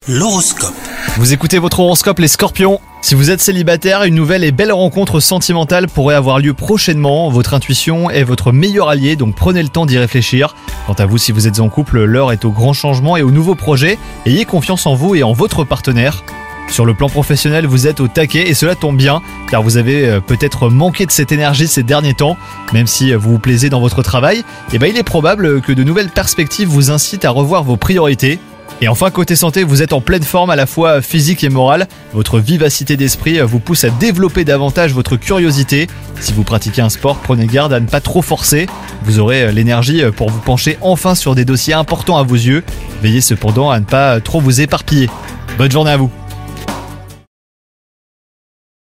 L'horoscope. Vous écoutez votre horoscope les Scorpions. Si vous êtes célibataire, une nouvelle et belle rencontre sentimentale pourrait avoir lieu prochainement. Votre intuition est votre meilleur allié, donc prenez le temps d'y réfléchir. Quant à vous, si vous êtes en couple, l'heure est au grand changement et aux nouveaux projets. Ayez confiance en vous et en votre partenaire. Sur le plan professionnel, vous êtes au taquet et cela tombe bien, car vous avez peut-être manqué de cette énergie ces derniers temps. Même si vous vous plaisez dans votre travail, il est probable que de nouvelles perspectives vous incitent à revoir vos priorités. Et enfin, côté santé, vous êtes en pleine forme à la fois physique et morale. Votre vivacité d'esprit vous pousse à développer davantage votre curiosité. Si vous pratiquez un sport, prenez garde à ne pas trop forcer. Vous aurez l'énergie pour vous pencher enfin sur des dossiers importants à vos yeux. Veillez cependant à ne pas trop vous éparpiller. Bonne journée à vous.